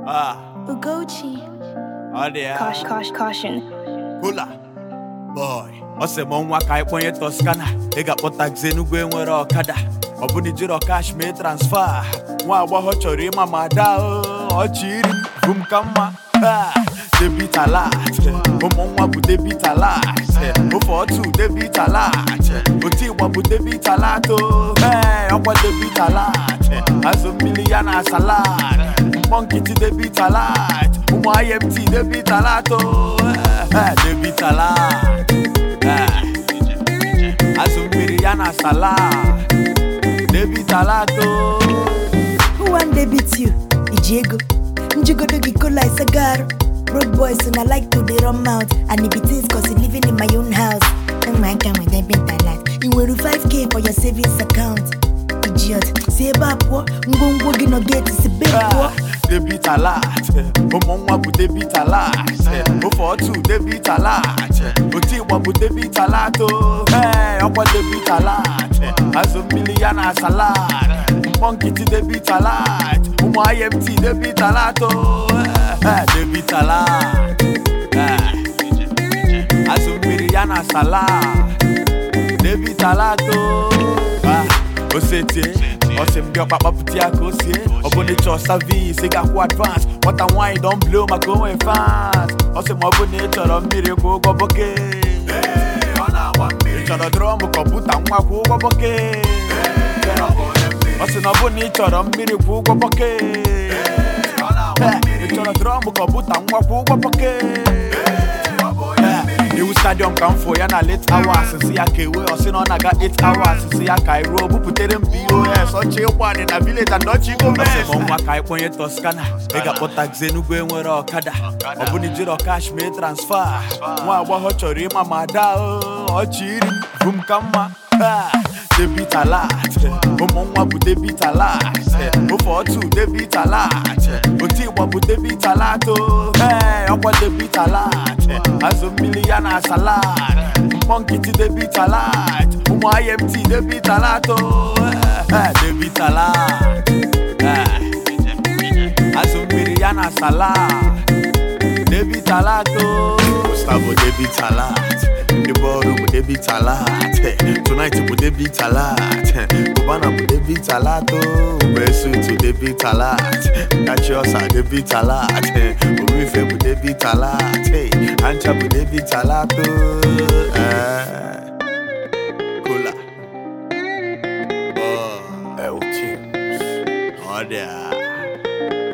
Ugochi. Caution. Hula. Boy. Ose mo nwa ka iponye Toscana. Ega kpọta Xenugwu enwere ọkada. Ọbụna jiro cash mee transfer. Nwa agbọghọ chọrọ ịma ma daa ọchị iri bum ka mma. Debit alert. Ụmụ nwa bụ debit alert. Ofe otu debit alert. Oti igba bụ debit alert. Ọkwa debit alert. Azụ mmiri ya na salad. Monkey debit alert. Ụmụ IMT debit alert. Debit alert. Azụ mmiri ya na salad. Debit alert. Who want debit you? Ijego. Njigodo gikola isagaro. Road boys and I like to they run mouth. And if it is cause you living in my own house. Oh my God, with debit alert. You will do 5K for your savings account. Idiot. Say about what? Ngongo gino get is a big what? Debit alert. Omonwa bu debit alert. Ofo tu debit alert. Oti wa bu debit alert. Okwa debit alert. Azo million na salad. Monkey debit alert. Umo IMT debit alert. Debit alert. Azo million na salad. Debit alert. Osete, Osim Gapa Paputia Kosie, Obonicho service, Sigaku advance. What a wine don't blow my going fast. Osim Obonicho of Miracle Goboke. Richard of Drum Kobuta Waku Goboke. Osim Obonicho of Miracle Goboke. Richard of Drum Kobuta Waku Goboke. New stadium come for ya na late hours. See a kewe or sin on I got 8 hours. See a Cairo, who put it in POS. Or chill one in a village and not chico mess. Kai ponye Toscana. Ega kpọta Xenugwu enwere ọkada. Ọbụna jiro cash mee transfer. Nwa agbọghọ chọrọ ịma ma daa ọchị iri bum ka mma. Debit alert. Ụmụ nwa bụ debit alert. Ofe otu debit alert. Oti igba bụ debit alert. Ọkwa debit alert. Azụ mmiri ya na salad. Monkey debit alert. Ụmụ IMT debit alert. Debit alert. Azụ mmiri ya na salad. Debit alert. Gustavo debit alert. The ballroom would debit alert. Tonight would debit alert. Cubana would debit alert. Besu to debit alert. Catch us at debit alert. Urife would debit alert. Ancha would debit alert. Cola. Oh, El Chips. Oh, yeah.